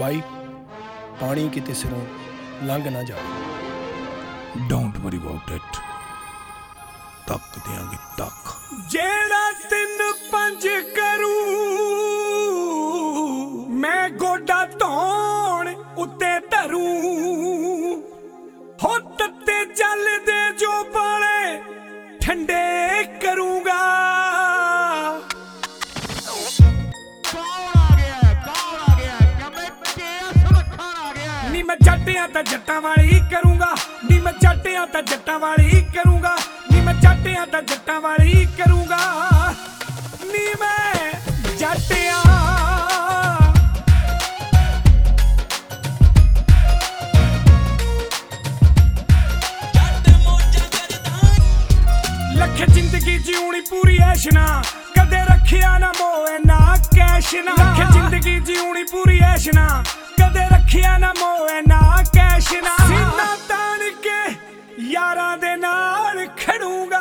ਬਾਈ ਪਾਣੀ ਕਿਤੇ ਸਿਰੋਂ ਲੰਘ ਨਾ ਜਾਵੇ। ਡੋਂਟ ਵਰੀ ਅਬਾਊਟ ਇਟ, ਤੱਕ ਦਿਆਂਗੇ ਤੱਕ। ਜਿਹੜਾ 3-5 ਕਰੂ ਮੈਂ ਗੋਡਾ ਧੌਣ ਉੱਤੇ ਧਰੂ, ਹੋ ਤੱਤੇ ਚੱਲਦੇ ਜੋ ਬਾਲੇ ਠੰਡੇ ਕਰੂੰਗਾ। ਨੀ ਮੈਂ ਜੱਟਿਆਂ ਤਾਂ ਜੱਟਾਂ ਵਾਲੀ ਕਰੂੰਗਾ, ਨੀ ਮੈਂ ਜੱਟਿਆਂ ਤਾਂ ਜੱਟਾਂ ਵਾਲੀ ਕਰੂੰਗਾ, ਨੀ ਮੈਂ ਜੱਟਿਆਂ ਤਾਂ ਜੱਟਾਂ ਵਾਲੀ ਕਰੂੰਗਾ, ਨੀ ਮੈਂ ਜੱਟਿਆਂ। ਲੱਖ ਜ਼ਿੰਦਗੀ ਜਿਉਣੀ ਪੂਰੀ ਐਸ਼ ਨਾ, ਕਦੇ ਰੱਖਿਆ ਨਾ ਮੋਹ ਨਾ ਕੈਸ਼ ਨਾ। ਲੱਖ ਜ਼ਿੰਦਗੀ ਜਿਉਣੀ ਪੂਰੀ ਐਸ਼ ਨਾ, ਕਦੇ ਰੱਖਿਆ ਨਾ ਮੋਹ ਨਾ ਕੈਸ਼ ਨਾ। ਸੀਨਾ ਤਾਣ ਕੇ ਯਾਰਾਂ ਦੇ ਨਾਲ ਖੜੂੰਗਾ,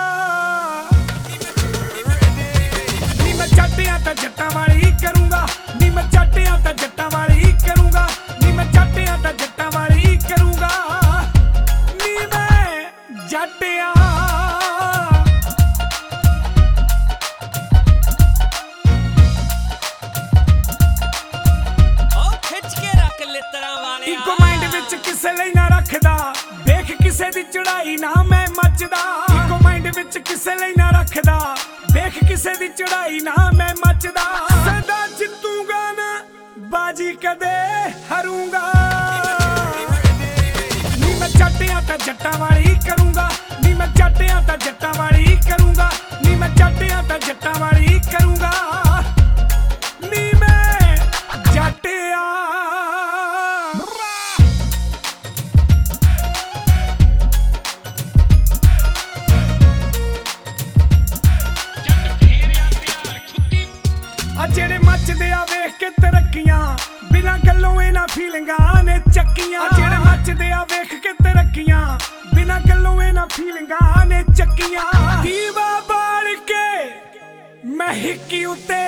ਨੀ ਮੈਂ ਜੱਟਿਆਂ ਤਾਂ ਜੱਟਾਂ ਵਾਲੀ ਕਰੂੰਗਾ, ਨੀ ਮੈਂ ਜੱਟਿਆਂ ਤਾਂ ਜੱਟਾਂ ਵਾਲੀ ਕਰੂੰਗਾ, ਨੀ ਮੈਂ ਜੱਟਿਆਂ ਤਾਂ ਜੱਟਾਂ ਵਾਲੀ ਕਰੂੰਗਾ, ਨੀ ਮੈਂ ਜੱਟਿਆਂ। ਇੱਕੋ ਮਾਈਂਡ ਵਿੱਚ ਕਿਸੇ ਲਈ ਨਾ ਰੱਖਦਾ, ਵੇਖ ਕਿਸੇ ਦੀ ਚੜਾਈ ਨਾ ਮੈਂ ਮੱਚਦਾ। ਇੱਕੋ ਮਾਈਂਡ ਵਿੱਚ ਕਿਸੇ ਲਈ ਨਾ ਰੱਖਦਾ, ਵੇਖ ਕਿਸੇ ਦੀ ਚੜਾਈ ਨਾ ਮੈਂ ਮੱਚਦਾ। ਸਦਾ ਜਿੱਤੂਗਾ ਨਾ ਬਾਜੀ ਕਦੇ ਹਾਰੂੰਗਾ, ਨੀ ਮੈਂ ਜੱਟਿਆਂ ਤਾਂ ਜੱਟਾਂ ਵਾਲੀ ਕਰੂੰਗਾ, ਨੀ ਮੈਂ ਜੱਟਿਆਂ ਤਾਂ ਜੱਟਾਂ ਵਾਲੀ ਕਰੂੰਗਾ, ਨੀ ਮੈਂ ਜੱਟਿਆਂ ਤਾਂ ਜੱਟਾਂ ਵਾਲੀ ਕਰੂੰਗਾ, ਨੀ ਮੈਂ ਜੱਟਿਆਂ। ਆ ਜਿਹੜੇ ਮੱਚਦੇ ਆ ਵੇਖ ਕੇ ਤਰੱਕੀਆਂ, ਬਿਨਾਂ ਗੱਲੋਂ ਇਹਨਾਂ ਫੀਲਿੰਗਾਂ ਨੇ ਚੱਕੀਆਂ। ਜਿਹੜੇ ਮੱਚਦੇ ਆ ਵੇਖ ਕੇ ਤਰੱਕੀਆਂ, ਬਿਨਾਂ ਗੱਲੋਂ ਇਹਨਾਂ ਫੀਲਿੰਗਾਂ ਨੇ ਚੱਕੀਆਂ। ਦੀਵਾ ਬਾਲ ਕੇ ਮੈਂ ਹਿੱਕੀ ਉੱਤੇ